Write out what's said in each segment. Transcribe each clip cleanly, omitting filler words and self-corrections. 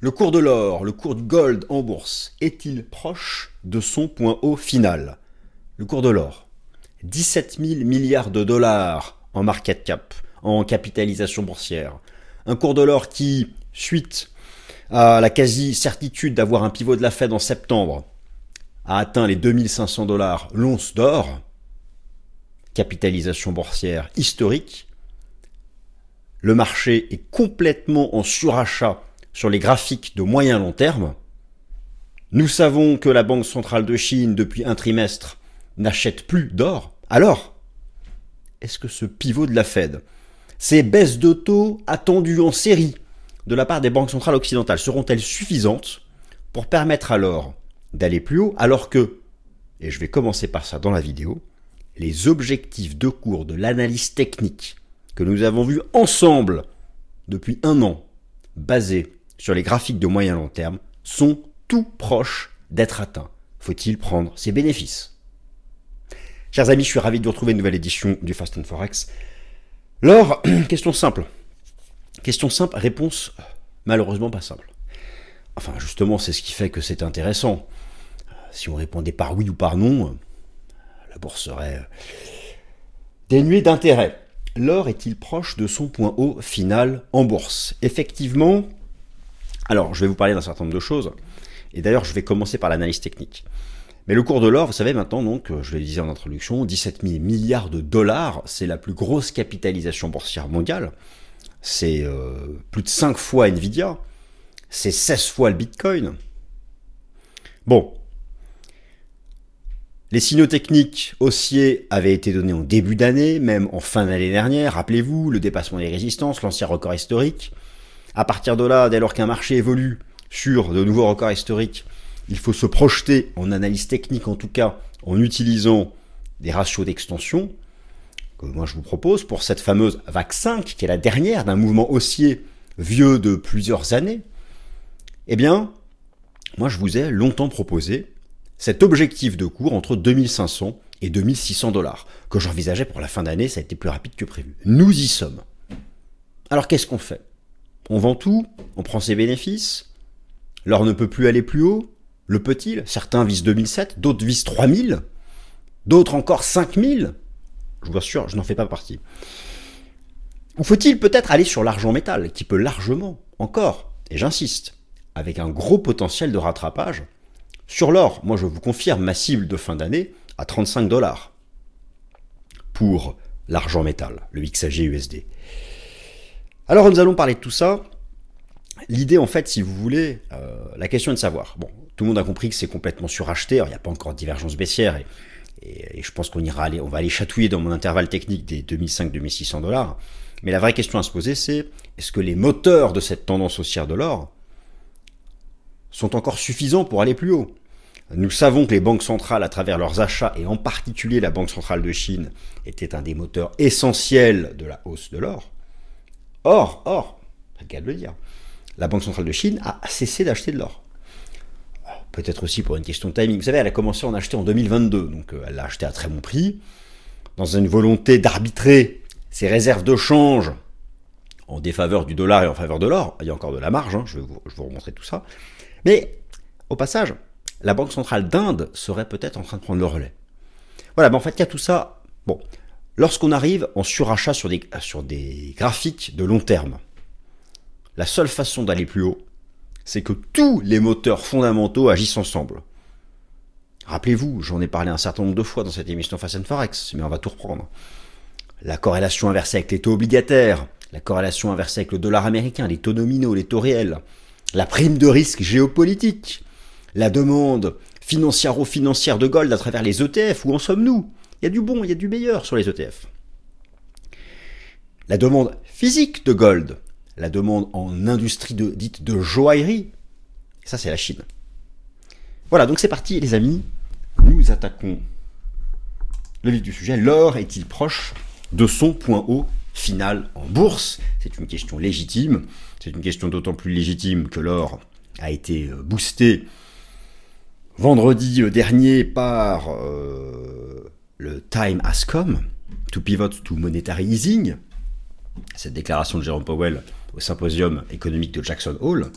Le cours de l'or, le cours du gold en bourse, est-il proche de son point haut final? Le cours de l'or, 17 000 milliards de dollars en market cap, en capitalisation boursière. Un cours de l'or qui, suite à la quasi-certitude d'avoir un pivot de la Fed en septembre, a atteint les 2500 dollars l'once d'or, capitalisation boursière historique. Le marché est complètement en surachat sur les graphiques de moyen long terme. Nous savons que la Banque centrale de Chine, depuis un trimestre, n'achète plus d'or. Alors, est-ce que ce pivot de la Fed, ces baisses de taux attendues en série de la part des banques centrales occidentales, seront-elles suffisantes pour permettre à l'or d'aller plus haut, alors que, et je vais commencer par ça dans la vidéo, les objectifs de cours de l'analyse technique que nous avons vus ensemble depuis un an, basés sur les graphiques de moyen long terme, sont tout proches d'être atteints. Faut-il prendre ses bénéfices? Chers amis, je suis ravi de vous retrouver une nouvelle édition du Fast and Forex. L'or, question simple. Question simple, réponse malheureusement pas simple. Enfin, justement, c'est ce qui fait que c'est intéressant. Si on répondait par oui ou par non, la bourse serait dénuée d'intérêt. L'or est-il proche de son point haut final en bourse? Effectivement, alors je vais vous parler d'un certain nombre de choses, et d'ailleurs je vais commencer par l'analyse technique. Mais le cours de l'or, vous savez maintenant, donc, je le disais en introduction, 17 000 milliards de dollars, c'est la plus grosse capitalisation boursière mondiale, c'est plus de 5 fois Nvidia, c'est 16 fois le Bitcoin. Bon. Les signaux techniques haussiers avaient été donnés en début d'année, même en fin d'année dernière. Rappelez-vous, le dépassement des résistances, l'ancien record historique. À partir de là, dès lors qu'un marché évolue sur de nouveaux records historiques, il faut se projeter en analyse technique, en tout cas en utilisant des ratios d'extension, que moi je vous propose pour cette fameuse vague 5, qui est la dernière d'un mouvement haussier vieux de plusieurs années. Eh bien, moi je vous ai longtemps proposé cet objectif de cours entre 2500 et 2600 dollars, que j'envisageais pour la fin d'année, ça a été plus rapide que prévu. Nous y sommes. Alors qu'est-ce qu'on fait? On vend tout, on prend ses bénéfices, l'or ne peut plus aller plus haut, le peut-il? Certains visent 2007, d'autres visent 3000, d'autres encore 5000. Je vous assure, je n'en fais pas partie. Ou faut-il peut-être aller sur l'argent métal, qui peut largement, encore, et j'insiste, avec un gros potentiel de rattrapage. Sur l'or, moi je vous confirme ma cible de fin d'année à 35 dollars pour l'argent métal, le XAG USD. Alors nous allons parler de tout ça. L'idée en fait, si vous voulez, la question est de savoir. Bon, tout le monde a compris que c'est complètement suracheté, alors il n'y a pas encore de divergence baissière et je pense on va aller chatouiller dans mon intervalle technique des 2500-2600 dollars. Mais la vraie question à se poser, c'est est-ce que les moteurs de cette tendance haussière de l'or sont encore suffisants pour aller plus haut? Nous savons que les banques centrales, à travers leurs achats, et en particulier la Banque centrale de Chine, étaient un des moteurs essentiels de la hausse de l'or. Or, c'est le cas de le dire, la Banque centrale de Chine a cessé d'acheter de l'or. Peut-être aussi pour une question de timing. Vous savez, elle a commencé à en acheter en 2022, donc elle l'a acheté à très bon prix, dans une volonté d'arbitrer ses réserves de change en défaveur du dollar et en faveur de l'or. Il y a encore de la marge, je vais vous remontrer tout ça. Mais, au passage, la Banque centrale d'Inde serait peut-être en train de prendre le relais. Voilà, mais en fait, il y a tout ça. Bon, lorsqu'on arrive en surachat sur des graphiques de long terme, la seule façon d'aller plus haut, c'est que tous les moteurs fondamentaux agissent ensemble. Rappelez-vous, j'en ai parlé un certain nombre de fois dans cette émission Fast and Forex, mais on va tout reprendre. La corrélation inversée avec les taux obligataires, la corrélation inversée avec le dollar américain, les taux nominaux, les taux réels, la prime de risque géopolitique, la demande financière de gold à travers les ETF, où en sommes-nous? Il y a du bon, il y a du meilleur sur les ETF. La demande physique de gold, la demande en industrie dite de joaillerie, ça c'est la Chine. Voilà, donc c'est parti les amis, nous attaquons le vif du sujet. L'or est-il proche de son point haut final en bourse? C'est une question légitime, c'est une question d'autant plus légitime que l'or a été boosté vendredi dernier par le Time Has Come to Pivot to Monetary Easing, cette déclaration de Jérôme Powell au symposium économique de Jackson Hole,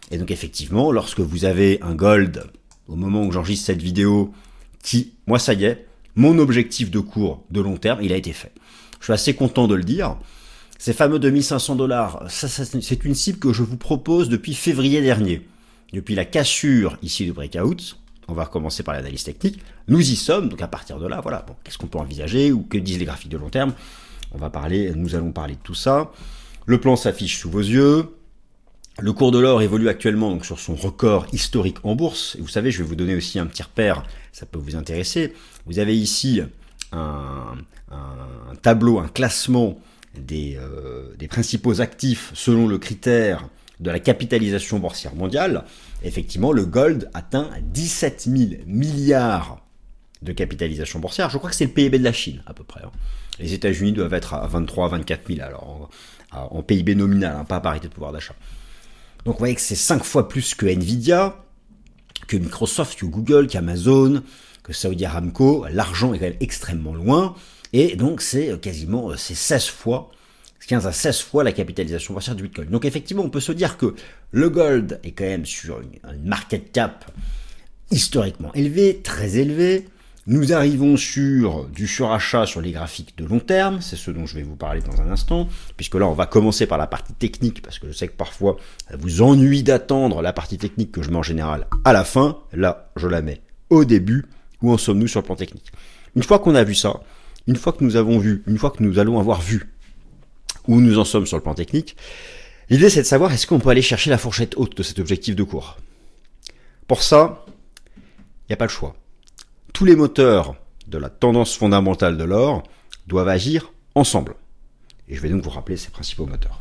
Et donc effectivement, lorsque vous avez un gold, au moment où j'enregistre cette vidéo, moi ça y est, mon objectif de cours de long terme, il a été fait. Je suis assez content de le dire. Ces fameux $2500, c'est une cible que je vous propose depuis février dernier. Depuis la cassure ici du breakout, on va recommencer par l'analyse technique, nous y sommes, donc à partir de là, voilà, bon, qu'est-ce qu'on peut envisager, ou que disent les graphiques de long terme? Nous allons parler de tout ça. Le plan s'affiche sous vos yeux. Le cours de l'or évolue actuellement donc sur son record historique en bourse. Et vous savez, je vais vous donner aussi un petit repère, ça peut vous intéresser. Vous avez ici un tableau, un classement des principaux actifs selon le critère de la capitalisation boursière mondiale. Effectivement, le gold atteint 17 000 milliards de capitalisation boursière. Je crois que c'est le PIB de la Chine, à peu près. Les États-Unis doivent être à 23 24 000, alors en PIB nominal, pas à parité de pouvoir d'achat. Donc vous voyez que c'est 5 fois plus que Nvidia, que Microsoft, que Google, qu'Amazon, que Saudi Aramco. L'argent est quand même extrêmement loin. Et donc c'est quasiment 16 fois, 15 à 16 fois la capitalisation boursière du Bitcoin. Donc effectivement, on peut se dire que le gold est quand même sur une market cap historiquement élevée, très élevée. Nous arrivons sur du surachat sur les graphiques de long terme, c'est ce dont je vais vous parler dans un instant, puisque là on va commencer par la partie technique, parce que je sais que parfois ça vous ennuie d'attendre la partie technique que je mets en général à la fin. Là, je la mets au début. Où en sommes-nous sur le plan technique? Une fois qu'on a vu ça, une fois que nous allons avoir vu où nous en sommes sur le plan technique, l'idée c'est de savoir est-ce qu'on peut aller chercher la fourchette haute de cet objectif de cours. Pour ça, il n'y a pas le choix. Tous les moteurs de la tendance fondamentale de l'or doivent agir ensemble. Et je vais donc vous rappeler ces principaux moteurs.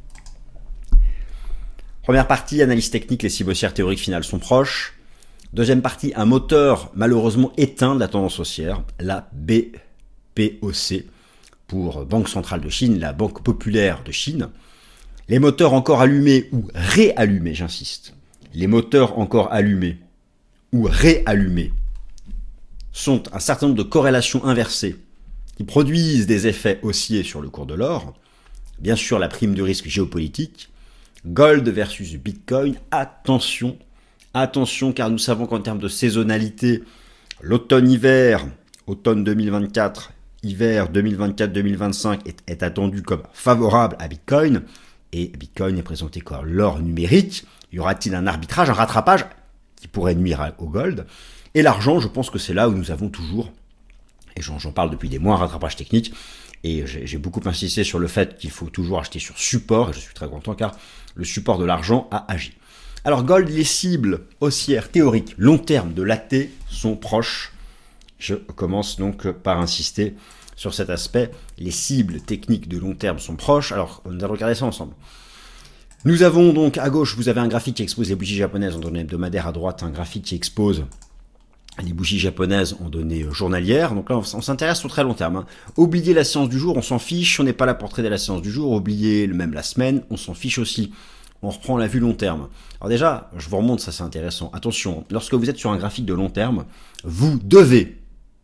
Première partie, analyse technique, les cibles haussières théoriques finales sont proches. Deuxième partie, un moteur malheureusement éteint de la tendance haussière, la BPOC, pour Banque Centrale de Chine, la Banque Populaire de Chine. Les moteurs encore allumés ou réallumés, j'insiste, les moteurs encore allumés ou réallumés sont un certain nombre de corrélations inversées qui produisent des effets haussiers sur le cours de l'or. Bien sûr, la prime du risque géopolitique. Gold versus Bitcoin, attention, car nous savons qu'en termes de saisonnalité, l'automne-hiver, automne 2024, hiver 2024-2025 est attendu comme favorable à Bitcoin, et Bitcoin est présenté comme l'or numérique. Y aura-t-il un arbitrage, un rattrapage qui pourrait nuire au gold? Et l'argent, je pense que c'est là où nous avons toujours, et j'en parle depuis des mois, un rattrapage technique, et j'ai beaucoup insisté sur le fait qu'il faut toujours acheter sur support, et je suis très content car le support de l'argent a agi. Alors gold, les cibles haussières théoriques long terme de l'AT sont proches. Je commence donc par insister sur cet aspect. Les cibles techniques de long terme sont proches. Alors nous allons regarder ça ensemble. Nous avons donc à gauche, vous avez un graphique qui expose les bougies japonaises en données hebdomadaires. À droite, un graphique qui expose les bougies japonaises en données journalières. Donc là, on s'intéresse au très long terme. Oubliez la séance du jour, on s'en fiche. On n'est pas là pour trader la séance du jour. Oubliez même la semaine, on s'en fiche aussi. On reprend la vue long terme. Alors déjà, je vous remonte, ça c'est intéressant. Attention, lorsque vous êtes sur un graphique de long terme, vous devez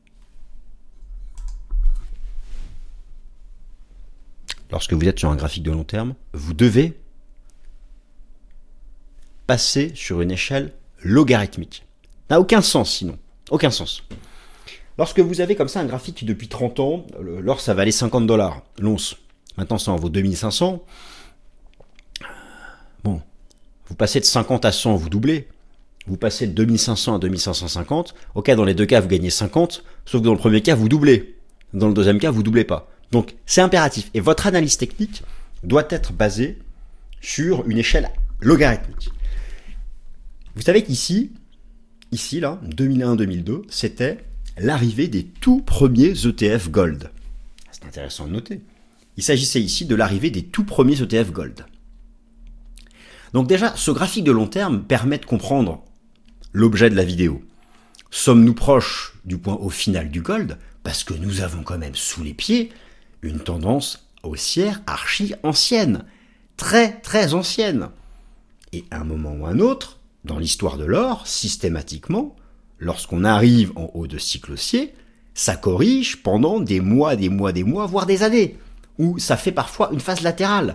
passer sur une échelle logarithmique. Ça n'a aucun sens sinon. Aucun sens. Lorsque vous avez comme ça un graphique depuis 30 ans, l'or ça valait $50, l'once. Maintenant ça en vaut 2500. Bon, vous passez de 50 à 100, vous doublez. Vous passez de 2500 à 2550. Ok, dans les deux cas, vous gagnez 50. Sauf que dans le premier cas, vous doublez. Dans le deuxième cas, vous doublez pas. Donc, c'est impératif. Et votre analyse technique doit être basée sur une échelle logarithmique. Vous savez qu'ici, là, 2001-2002, c'était l'arrivée des tout premiers ETF Gold. C'est intéressant de noter. Il s'agissait ici de l'arrivée des tout premiers ETF Gold. Donc déjà, ce graphique de long terme permet de comprendre l'objet de la vidéo. Sommes-nous proches du point haut final du gold? Parce que nous avons quand même sous les pieds une tendance haussière archi ancienne. Très très ancienne. Et à un moment ou un autre, dans l'histoire de l'or, systématiquement, lorsqu'on arrive en haut de cycle haussier, ça corrige pendant des mois, voire des années. Où ça fait parfois une phase latérale.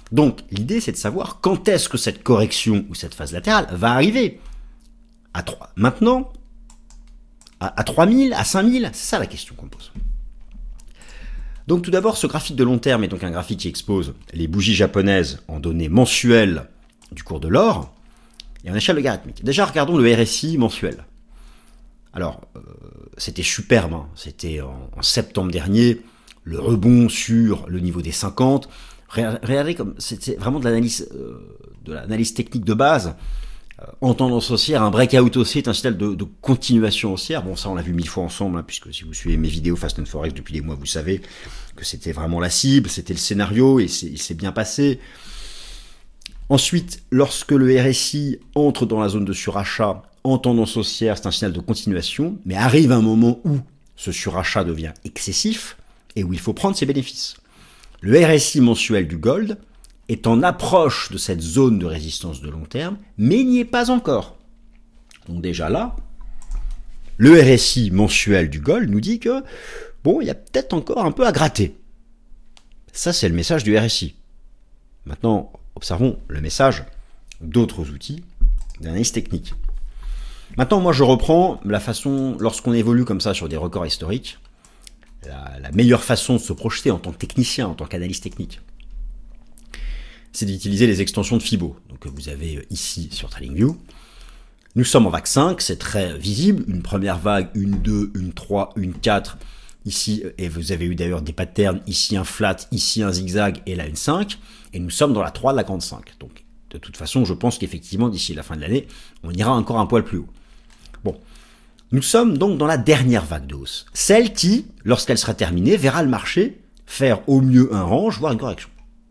Donc l'idée c'est de savoir quand est-ce que cette correction ou cette phase latérale va arriver. Maintenant, à 3000, à 5000, c'est ça la question qu'on pose. Donc tout d'abord, ce graphique de long terme est donc un graphique qui expose les bougies japonaises en données mensuelles du cours de l'or et en échelle logarithmique. Déjà, regardons le RSI mensuel. Alors, c'était superbe, hein. C'était en septembre dernier, le rebond sur le niveau des 50. Regardez comme c'était vraiment de l'analyse technique de base. En tendance haussière, un breakout haussier est un signal de continuation haussière. Bon, ça, on l'a vu 1000 fois ensemble, hein, puisque si vous suivez mes vidéos Fast and Forex depuis des mois, vous savez que c'était vraiment la cible, c'était le scénario, et il s'est bien passé. Ensuite, lorsque le RSI entre dans la zone de surachat en tendance haussière, c'est un signal de continuation, mais arrive un moment où ce surachat devient excessif, et où il faut prendre ses bénéfices. Le RSI mensuel du gold est en approche de cette zone de résistance de long terme, mais n'y est pas encore. Donc déjà là, le RSI mensuel du gold nous dit que, bon, il y a peut-être encore un peu à gratter. Ça, c'est le message du RSI. Maintenant, observons le message d'autres outils d'analyse technique. Maintenant, moi, je reprends la façon, lorsqu'on évolue comme ça sur des records historiques, la meilleure façon de se projeter en tant que technicien, en tant qu'analyste technique, c'est d'utiliser les extensions de Fibo. Donc vous avez ici sur TradingView. Nous sommes en vague 5, c'est très visible. Une première vague, une 2, une 3, une 4. Ici, et vous avez eu d'ailleurs des patterns, ici un flat, ici un zigzag, et là une 5. Et nous sommes dans la 3 de la grande 5. Donc de toute façon, je pense qu'effectivement, d'ici la fin de l'année, on ira encore un poil plus haut. Bon, nous sommes donc dans la dernière vague de hausse. Celle qui, lorsqu'elle sera terminée, verra le marché faire au mieux un range, voire une correction.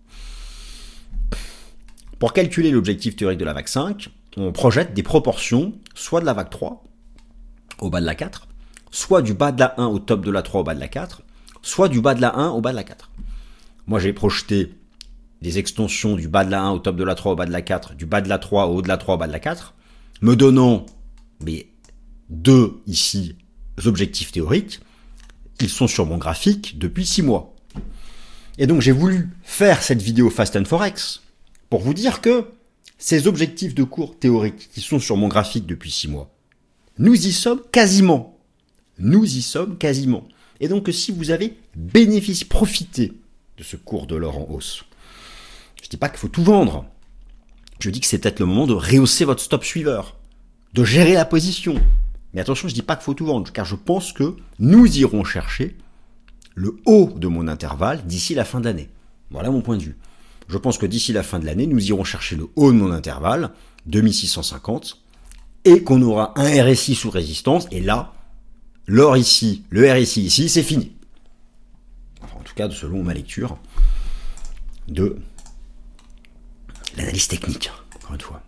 Pour calculer l'objectif théorique de la vague 5, on projette des proportions, soit de la vague 3 au bas de la 4, soit du bas de la 1 au top de la 3 au bas de la 4, soit du bas de la 1 au bas de la 4. Moi, j'ai projeté des extensions du bas de la 1 au top de la 3 au bas de la 4, du bas de la 3 au haut de la 3 au bas de la 4, me donnant deux ici objectifs théoriques. Ils sont sur mon graphique depuis 6 mois. Et donc, j'ai voulu faire cette vidéo Fast and Forex pour vous dire que ces objectifs de cours théoriques qui sont sur mon graphique depuis 6 mois, nous y sommes quasiment. Nous y sommes quasiment. Et donc si vous avez profité de ce cours de l'or en hausse, je ne dis pas qu'il faut tout vendre. Je dis que c'est peut-être le moment de rehausser votre stop suiveur, de gérer la position. Mais attention, je ne dis pas qu'il faut tout vendre, car je pense que nous irons chercher le haut de mon intervalle d'ici la fin de l'année. Voilà mon point de vue. Je pense que d'ici la fin de l'année, nous irons chercher le haut de mon intervalle, 2650, et qu'on aura un RSI sous résistance, et là, l'or ici, le RSI ici, c'est fini. Enfin, en tout cas, selon ma lecture de l'analyse technique, encore une fois.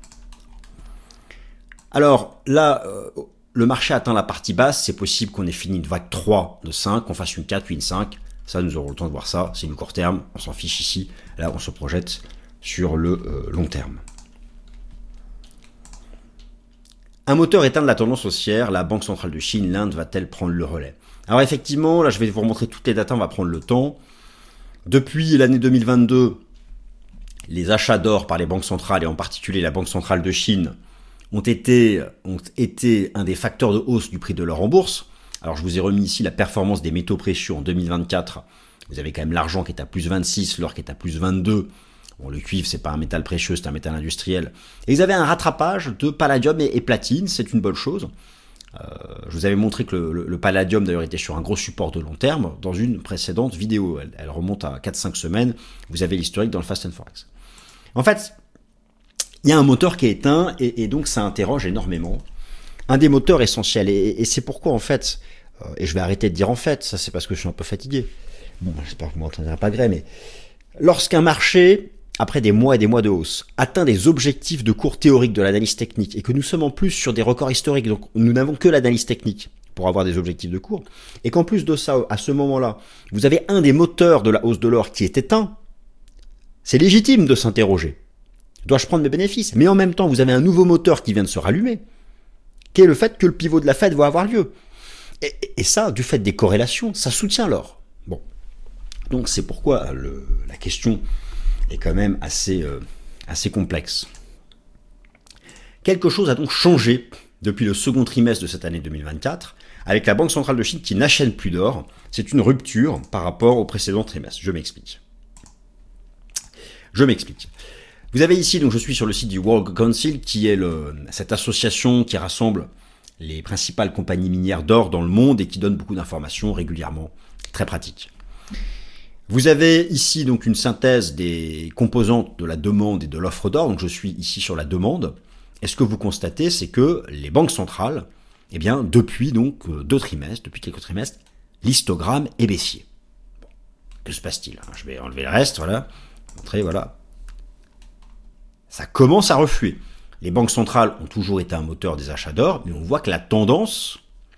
Alors là, le marché atteint la partie basse, c'est possible qu'on ait fini une vague 3 de 5, qu'on fasse une 4 puis une 5. Ça, nous aurons le temps de voir ça. C'est du court terme, on s'en fiche ici. Là, on se projette sur le long terme. Un moteur éteint de la tendance haussière, la Banque centrale de Chine, l'Inde va-t-elle prendre le relais? Alors effectivement, là je vais vous remontrer toutes les datas, on va prendre le temps. Depuis l'année 2022, les achats d'or par les banques centrales, et en particulier la Banque centrale de Chine, ont été un des facteurs de hausse du prix de l'or en bourse. Alors je vous ai remis ici la performance des métaux précieux en 2024. Vous avez quand même l'argent qui est à plus 26, l'or qui est à plus 22. Bon, le cuivre, c'est pas un métal précieux, c'est un métal industriel. Et vous avez un rattrapage de palladium et platine, c'est une bonne chose. Je vous avais montré que le palladium d'ailleurs était sur un gros support de long terme dans une précédente vidéo. Elle remonte à 4-5 semaines. Vous avez l'historique dans le Fast and Forex. En fait, il y a un moteur qui est éteint et donc ça interroge énormément. Un des moteurs essentiels. Et c'est pourquoi en fait, et je vais arrêter de dire en fait, ça c'est parce que je suis un peu fatigué. Bon, j'espère que vous m'entendrez pas gré, mais lorsqu'un marché, après des mois et des mois de hausse, atteint des objectifs de cours théoriques de l'analyse technique et que nous sommes en plus sur des records historiques, donc nous n'avons que l'analyse technique pour avoir des objectifs de cours, et qu'en plus de ça, à ce moment-là, vous avez un des moteurs de la hausse de l'or qui est éteint, c'est légitime de s'interroger. Dois-je prendre mes bénéfices? Mais en même temps, vous avez un nouveau moteur qui vient de se rallumer, qui est le fait que le pivot de la Fed va avoir lieu. Et ça, du fait des corrélations, ça soutient l'or. Bon. Donc c'est pourquoi la question est quand même assez complexe. Quelque chose a donc changé depuis le second trimestre de cette année 2024, avec la Banque centrale de Chine qui n'achète plus d'or. C'est une rupture par rapport au précédent trimestre. Je m'explique. Vous avez ici, donc je suis sur le site du World Council, qui est cette association qui rassemble les principales compagnies minières d'or dans le monde et qui donne beaucoup d'informations régulièrement, très pratique. Vous avez ici donc une synthèse des composantes de la demande et de l'offre d'or. Donc je suis ici sur la demande. Et ce que vous constatez, c'est que les banques centrales, eh bien, depuis donc depuis quelques trimestres, l'histogramme est baissier. Bon, que se passe-t-il ? Je vais enlever le reste, voilà. Montrer, voilà. Ça commence à refluer. Les banques centrales ont toujours été un moteur des achats d'or, mais on voit que la tendance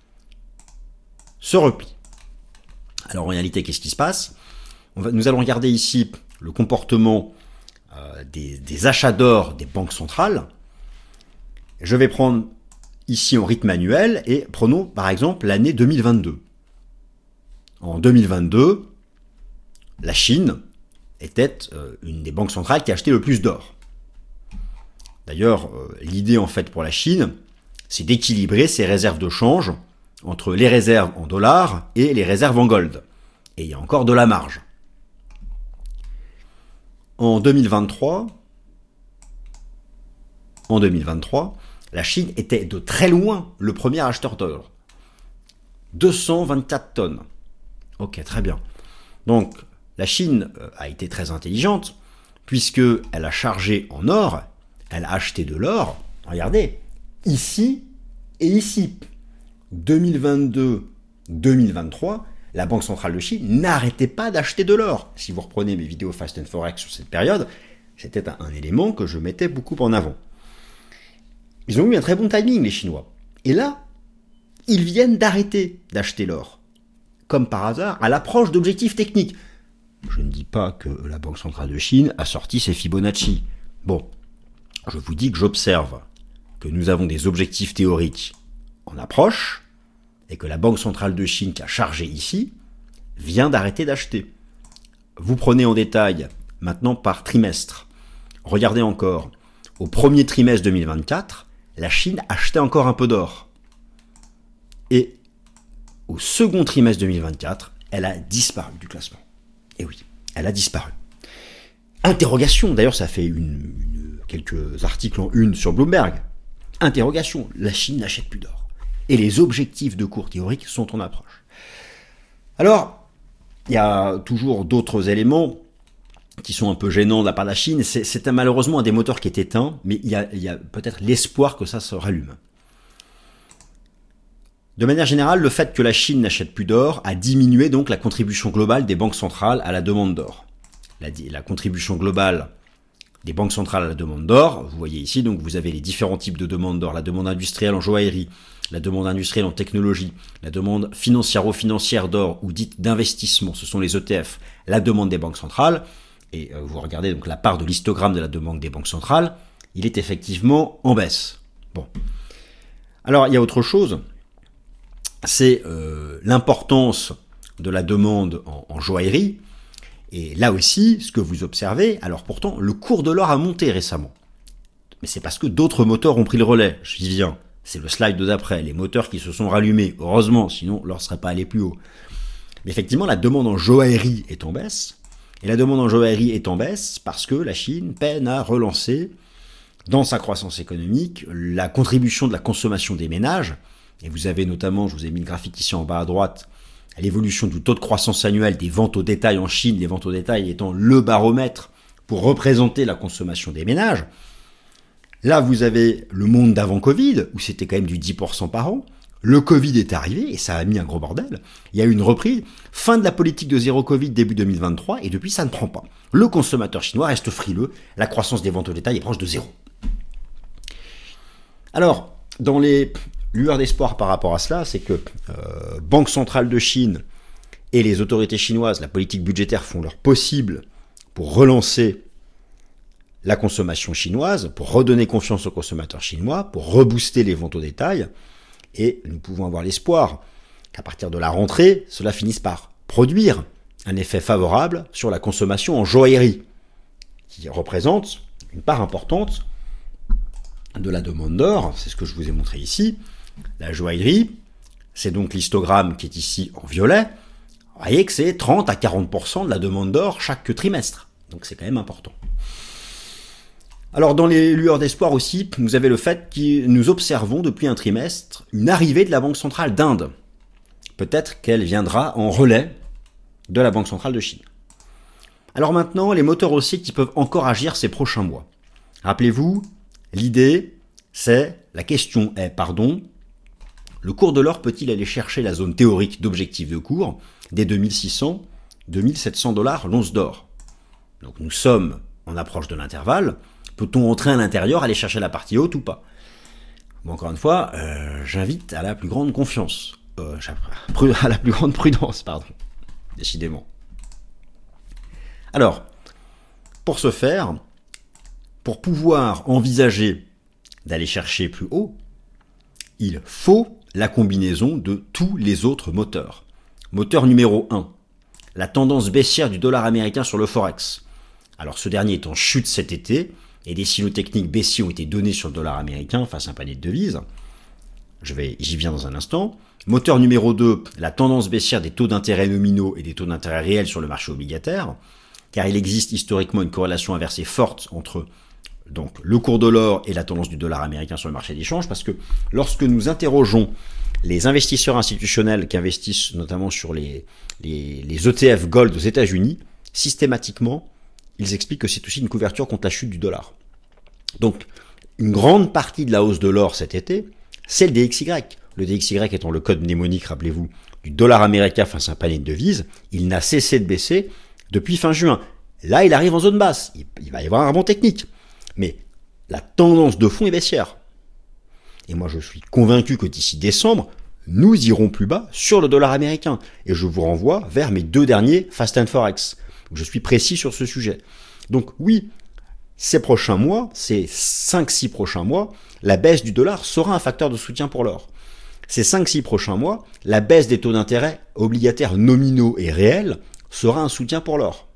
se replie. Alors en réalité, qu'est-ce qui se passe ? Nous allons regarder ici le comportement des achats d'or des banques centrales. Je vais prendre ici en rythme annuel et prenons par exemple l'année 2022. En 2022, la Chine était une des banques centrales qui a acheté le plus d'or. D'ailleurs, l'idée en fait pour la Chine, c'est d'équilibrer ses réserves de change entre les réserves en dollars et les réserves en gold. Et il y a encore de la marge. En 2023, la Chine était de très loin le premier acheteur d'or. 224 tonnes. Ok, très bien. Donc, la Chine a été très intelligente, puisqu'elle a chargé en or, elle a acheté de l'or, regardez, ici et ici. 2022-2023, la Banque centrale de Chine n'arrêtait pas d'acheter de l'or. Si vous reprenez mes vidéos Fast and Forex sur cette période, c'était un élément que je mettais beaucoup en avant. Ils ont eu un très bon timing, les Chinois. Et là, ils viennent d'arrêter d'acheter l'or. Comme par hasard, à l'approche d'objectifs techniques. Je ne dis pas que la Banque centrale de Chine a sorti ses Fibonacci. Bon, je vous dis que j'observe que nous avons des objectifs théoriques en approche, et que la Banque centrale de Chine qui a chargé ici vient d'arrêter d'acheter. Vous prenez en détail maintenant par trimestre. Regardez encore, au premier trimestre 2024, la Chine achetait encore un peu d'or. Et au second trimestre 2024, elle a disparu du classement. Et oui, elle a disparu. Interrogation, d'ailleurs ça fait quelques articles en une sur Bloomberg. Interrogation, la Chine n'achète plus d'or. Et les objectifs de cours théoriques sont en approche. Alors, il y a toujours d'autres éléments qui sont un peu gênants de la part de la Chine. C'est malheureusement un des moteurs qui est éteint, mais il y a peut-être l'espoir que ça se rallume. De manière générale, le fait que la Chine n'achète plus d'or a diminué donc la contribution globale des banques centrales à la demande d'or. La contribution globale des banques centrales à la demande d'or, vous voyez ici, donc vous avez les différents types de demandes d'or, la demande industrielle en joaillerie, la demande industrielle en technologie, la demande financière d'or ou dite d'investissement, ce sont les ETF, la demande des banques centrales, et vous regardez donc la part de l'histogramme de la demande des banques centrales, il est effectivement en baisse. Bon. Alors il y a autre chose, c'est l'importance de la demande en joaillerie. Et là aussi, ce que vous observez, alors pourtant, le cours de l'or a monté récemment. Mais c'est parce que d'autres moteurs ont pris le relais. J'y viens. C'est le slide d'après. Les moteurs qui se sont rallumés. Heureusement, sinon l'or ne serait pas allé plus haut. Mais effectivement, la demande en joaillerie est en baisse. Et la demande en joaillerie est en baisse parce que la Chine peine à relancer, dans sa croissance économique, la contribution de la consommation des ménages. Et vous avez notamment, je vous ai mis le graphique ici en bas à droite, l'évolution du taux de croissance annuel des ventes au détail en Chine, les ventes au détail étant le baromètre pour représenter la consommation des ménages. Là, vous avez le monde d'avant Covid, où c'était quand même du 10% par an. Le Covid est arrivé et ça a mis un gros bordel. Il y a eu une reprise, fin de la politique de zéro Covid début 2023, et depuis ça ne prend pas. Le consommateur chinois reste frileux, la croissance des ventes au détail est proche de zéro. Alors, dans les lueur d'espoir par rapport à cela, c'est que Banque centrale de Chine et les autorités chinoises, la politique budgétaire font leur possible pour relancer la consommation chinoise, pour redonner confiance aux consommateurs chinois, pour rebooster les ventes au détail. Et nous pouvons avoir l'espoir qu'à partir de la rentrée, cela finisse par produire un effet favorable sur la consommation en joaillerie. qui représente une part importante de la demande d'or. C'est ce que je vous ai montré ici. La joaillerie, c'est donc l'histogramme qui est ici en violet. Vous voyez que c'est 30 à 40% de la demande d'or chaque trimestre. Donc c'est quand même important. Alors dans les lueurs d'espoir aussi, vous avez le fait que nous observons depuis un trimestre une arrivée de la Banque centrale d'Inde. Peut-être qu'elle viendra en relais de la Banque centrale de Chine. Alors maintenant, les moteurs haussiers qui peuvent encore agir ces prochains mois. Rappelez-vous, l'idée, la question est, le cours de l'or peut-il aller chercher la zone théorique d'objectif de cours des 2600, 2700 $ l'once d'or? Donc nous sommes en approche de l'intervalle. Peut-on entrer à l'intérieur, aller chercher la partie haute ou pas? Bon, encore une fois, j'invite à la plus grande confiance. À la plus grande prudence, décidément. Alors, pour ce faire, pour pouvoir envisager d'aller chercher plus haut, il faut la combinaison de tous les autres moteurs. Moteur numéro 1, la tendance baissière du dollar américain sur le Forex. Alors ce dernier est en chute cet été, et des signaux techniques baissiers ont été donnés sur le dollar américain face à un panier de devises. J'y viens dans un instant. Moteur numéro 2, la tendance baissière des taux d'intérêt nominaux et des taux d'intérêt réels sur le marché obligataire, car il existe historiquement une corrélation inversée forte entre donc, le cours de l'or et la tendance du dollar américain sur le marché d'échange, parce que lorsque nous interrogeons les investisseurs institutionnels qui investissent notamment sur les ETF Gold aux États-Unis, systématiquement, ils expliquent que c'est aussi une couverture contre la chute du dollar. Donc, une grande partie de la hausse de l'or cet été, c'est le DXY. Le DXY étant le code mnémonique, rappelez-vous, du dollar américain face à un panier de devises, il n'a cessé de baisser depuis fin juin. Là, il arrive en zone basse. Il va y avoir un rebond technique. Mais la tendance de fond est baissière. Et moi, je suis convaincu que d'ici décembre, nous irons plus bas sur le dollar américain. Et je vous renvoie vers mes 2 derniers Fast and Forex. Je suis précis sur ce sujet. Donc oui, ces prochains mois, ces 5-6 prochains mois, la baisse du dollar sera un facteur de soutien pour l'or. Ces 5-6 prochains mois, la baisse des taux d'intérêt obligataires nominaux et réels sera un soutien pour l'or.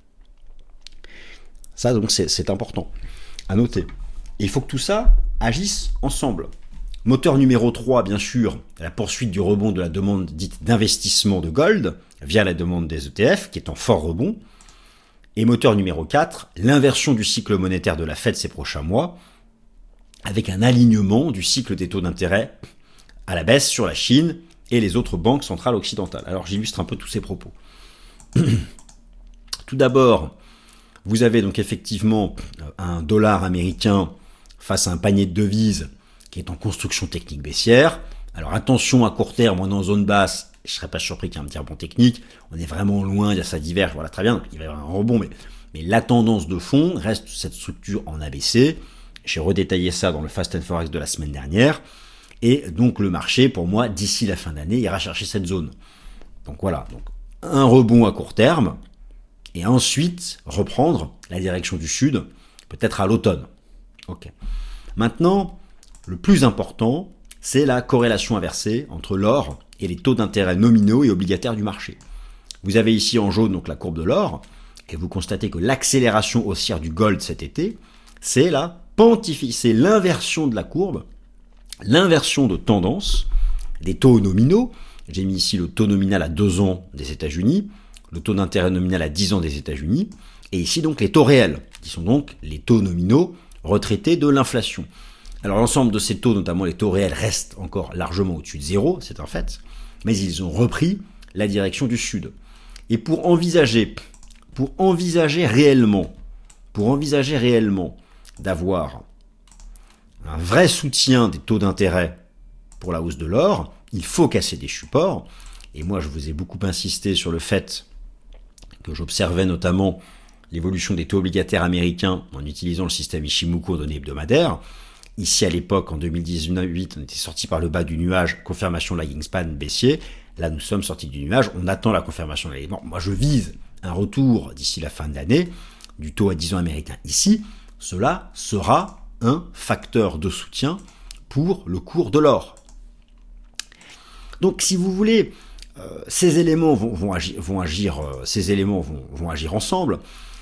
Ça, donc, c'est important à noter. Et il faut que tout ça agisse ensemble. Moteur numéro 3, bien sûr, la poursuite du rebond de la demande dite d'investissement de gold via la demande des ETF, qui est en fort rebond. Et moteur numéro 4, l'inversion du cycle monétaire de la Fed ces prochains mois, avec un alignement du cycle des taux d'intérêt à la baisse sur la Chine et les autres banques centrales occidentales. Alors j'illustre un peu tous ces propos. Tout d'abord, vous avez donc effectivement un dollar américain face à un panier de devises qui est en construction technique baissière. Alors attention à court terme, on est en zone basse, je ne serais pas surpris qu'il y ait un petit rebond technique, on est vraiment loin, il y a ça diverge, voilà très bien, donc il va y avoir un rebond, mais la tendance de fond reste cette structure en ABC. J'ai redétaillé ça dans le Fast and Forex de la semaine dernière, et donc le marché, pour moi, d'ici la fin d'année, ira chercher cette zone. Donc voilà, donc un rebond à court terme, et ensuite reprendre la direction du sud, peut-être à l'automne. Ok. Maintenant, le plus important, c'est la corrélation inversée entre l'or et les taux d'intérêt nominaux et obligataires du marché. Vous avez ici en jaune donc la courbe de l'or, et vous constatez que l'accélération haussière du gold cet été, c'est l'inversion de la courbe, l'inversion de tendance des taux nominaux. J'ai mis ici le taux nominal à 2 ans des États-Unis, le taux d'intérêt nominal à 10 ans des États-Unis, et ici donc les taux réels, qui sont donc les taux nominaux retraités de l'inflation. Alors l'ensemble de ces taux, notamment les taux réels, restent encore largement au-dessus de 0, c'est un fait, mais ils ont repris la direction du sud. Et pour envisager réellement d'avoir un vrai soutien des taux d'intérêt pour la hausse de l'or, il faut casser des supports. Et moi, je vous ai beaucoup insisté sur le fait que j'observais notamment l'évolution des taux obligataires américains en utilisant le système Ishimoku aux données hebdomadaires. Ici, à l'époque, en 2018, on était sorti par le bas du nuage, confirmation lagging span baissier. Là, nous sommes sortis du nuage, on attend la confirmation de lagging. Moi, je vise un retour d'ici la fin de l'année du taux à 10 ans américain ici. Cela sera un facteur de soutien pour le cours de l'or. Donc, si vous voulez, ces éléments vont agir ensemble.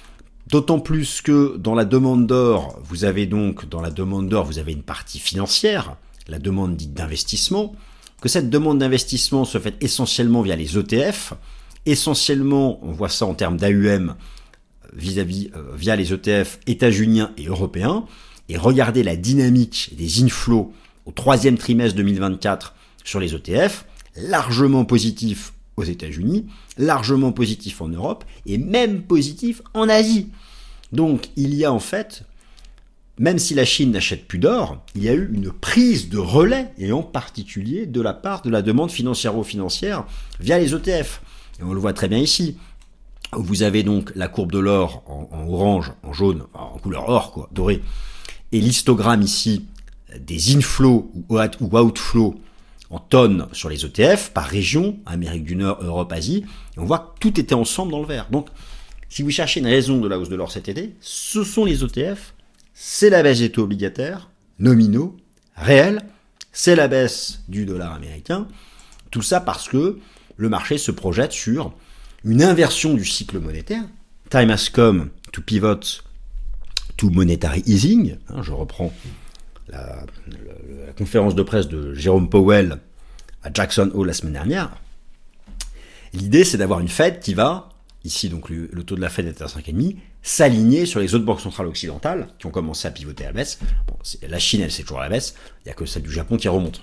D'autant plus que dans la demande d'or, vous avez une partie financière, la demande dite d'investissement, que cette demande d'investissement se fait essentiellement via les ETF, essentiellement, on voit ça en termes d'AUM, via les ETF états-uniens et européens, et regardez la dynamique des inflows au troisième trimestre 2024 sur les ETF, largement positif aux États-Unis, largement positif en Europe, et même positif en Asie. Donc il y a en fait, même si la Chine n'achète plus d'or, il y a eu une prise de relais, et en particulier de la part de la demande financière via les ETF. Et on le voit très bien ici. Vous avez donc la courbe de l'or en orange, en jaune, en couleur or, quoi, doré, et l'histogramme ici des inflows ou outflows en tonnes sur les ETF par région, Amérique du Nord, Europe, Asie, et on voit que tout était ensemble dans le vert. Donc, si vous cherchez une raison de la hausse de l'or cet été, ce sont les ETF, c'est la baisse des taux obligataires, nominaux, réels, c'est la baisse du dollar américain, tout ça parce que le marché se projette sur une inversion du cycle monétaire. Time has come to pivot to monetary easing. Je reprends la conférence de presse de Jérôme Powell à Jackson Hole la semaine dernière. L'idée, c'est d'avoir une Fed qui va, ici donc le taux de la Fed est à 5,5, s'aligner sur les autres banques centrales occidentales qui ont commencé à pivoter à la baisse. Bon, la Chine, elle, c'est toujours à la baisse. Il n'y a que celle du Japon qui remonte.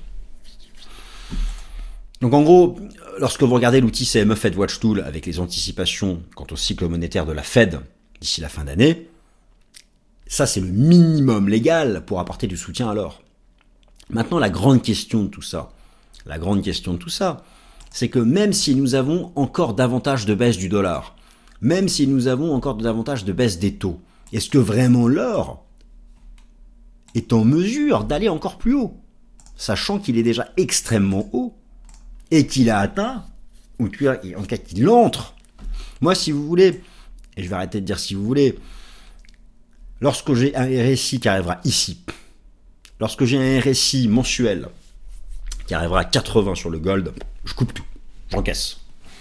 Donc en gros, lorsque vous regardez l'outil CME Fed Watch Tool avec les anticipations quant au cycle monétaire de la Fed d'ici la fin d'année, ça c'est le minimum légal pour apporter du soutien à l'or. Maintenant, la grande question de tout ça, c'est que même si nous avons encore davantage de baisse du dollar, même si nous avons encore davantage de baisse des taux, est-ce que vraiment l'or est en mesure d'aller encore plus haut, sachant qu'il est déjà extrêmement haut et qu'il a atteint, ou en tout cas qu'il entre. Moi, si vous voulez, et je vais arrêter de dire si vous voulez, lorsque j'ai un RSI qui arrivera ici, lorsque j'ai un RSI mensuel qui arrivera à 80 sur le gold, je coupe tout, j'encaisse.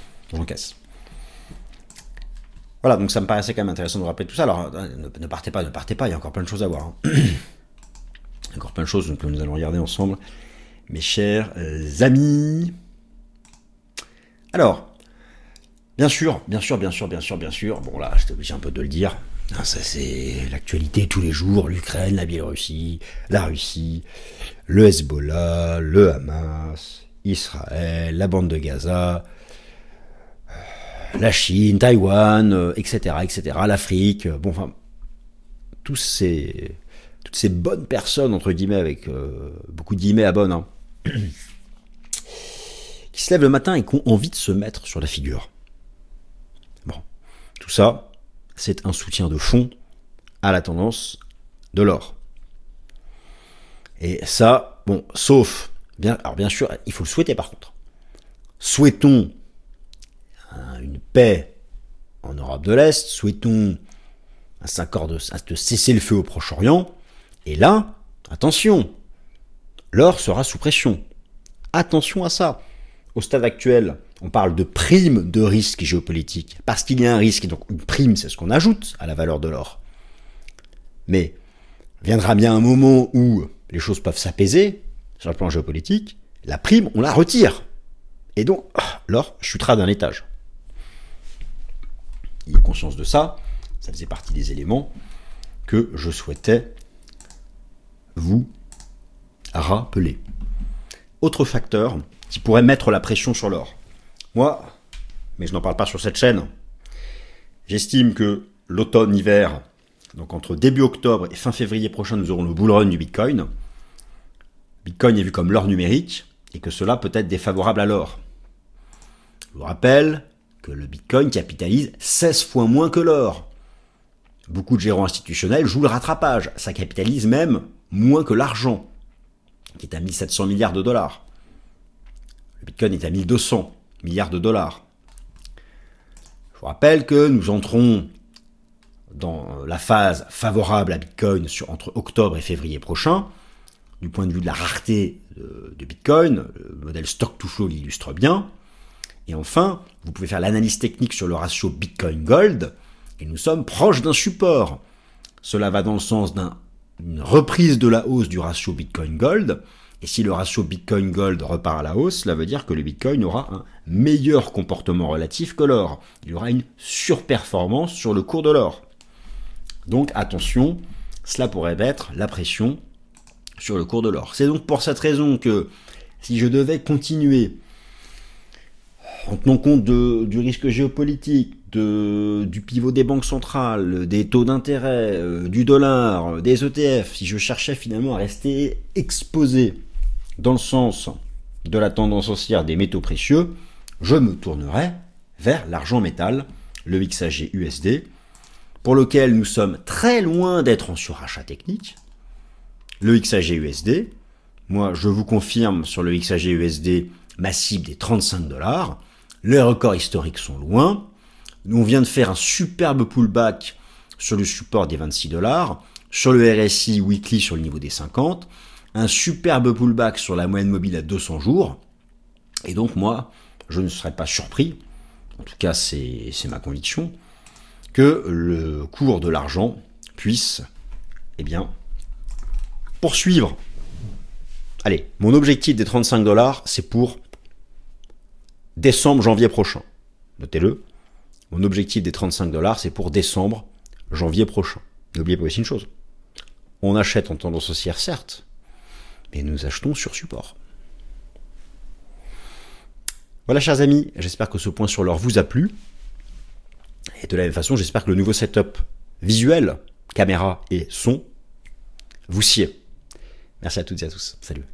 Voilà, donc ça me paraissait quand même intéressant de rappeler tout ça. Alors, ne partez pas, il y a encore plein de choses à voir. Il y a encore plein de choses que nous allons regarder ensemble, mes chers amis. Alors, bien sûr, bon là, j'étais obligé un peu de le dire, ça c'est l'actualité tous les jours, l'Ukraine, la Biélorussie, la Russie, le Hezbollah, le Hamas, Israël, la bande de Gaza, la Chine, Taïwan, etc., l'Afrique, bon, enfin, toutes ces bonnes personnes, entre guillemets, avec beaucoup de guillemets à bonne, hein, qui se lèvent le matin et qui ont envie de se mettre sur la figure. Bon, tout ça, c'est un soutien de fond à la tendance de l'or. Et ça, bon, sauf, alors bien sûr, il faut le souhaiter par contre. Souhaitons une paix en Europe de l'Est, souhaitons un accord de cessez-le-feu au Proche-Orient, et là, attention, l'or sera sous pression. Attention à ça. Au stade actuel, on parle de prime de risque géopolitique, parce qu'il y a un risque, et donc une prime, c'est ce qu'on ajoute à la valeur de l'or. Mais viendra bien un moment où les choses peuvent s'apaiser sur le plan géopolitique, la prime, on la retire. Et donc, l'or chutera d'un étage. Il y a conscience de ça, ça faisait partie des éléments que je souhaitais vous rappeler. Autre facteur qui pourrait mettre la pression sur l'or. Moi, mais je n'en parle pas sur cette chaîne, j'estime que l'automne-hiver, donc entre début octobre et fin février prochain, nous aurons le bull run du Bitcoin. Bitcoin est vu comme l'or numérique, et que cela peut être défavorable à l'or. Je vous rappelle que le Bitcoin capitalise 16 fois moins que l'or. Beaucoup de gérants institutionnels jouent le rattrapage. Ça capitalise même moins que l'argent, qui est à 1700 milliards de dollars. Le Bitcoin est à 1200 milliards de dollars. Je vous rappelle que nous entrons dans la phase favorable à Bitcoin entre octobre et février prochain. Du point de vue de la rareté de Bitcoin, le modèle stock to flow l'illustre bien. Et enfin, vous pouvez faire l'analyse technique sur le ratio Bitcoin-Gold. Et nous sommes proches d'un support. Cela va dans le sens d'une reprise de la hausse du ratio Bitcoin-Gold. Et si le ratio Bitcoin-Gold repart à la hausse, cela veut dire que le Bitcoin aura un meilleur comportement relatif que l'or. Il y aura une surperformance sur le cours de l'or. Donc attention, cela pourrait mettre la pression sur le cours de l'or. C'est donc pour cette raison que si je devais continuer, en tenant compte du risque géopolitique, du pivot des banques centrales, des taux d'intérêt, du dollar, des ETF, si je cherchais finalement à rester exposé dans le sens de la tendance haussière des métaux précieux, je me tournerais vers l'argent métal, le XAG USD, pour lequel nous sommes très loin d'être en surachat technique. Le XAG USD, moi je vous confirme sur le XAG USD ma cible des 35$. Les records historiques sont loin. On vient de faire un superbe pullback sur le support des 26$, sur le RSI weekly sur le niveau des 50, un superbe pullback sur la moyenne mobile à 200 jours. Et donc moi, je ne serais pas surpris, en tout cas c'est ma conviction, que le cours de l'argent puisse, poursuivre. Allez, mon objectif des 35$, c'est pour décembre, janvier prochain. Notez-le. Mon objectif des 35$, c'est pour décembre, janvier prochain. N'oubliez pas aussi une chose. On achète en tendance haussière, certes, mais nous achetons sur support. Voilà, chers amis, j'espère que ce point sur l'or vous a plu. Et de la même façon, j'espère que le nouveau setup visuel, caméra et son, vous sied. Merci à toutes et à tous. Salut.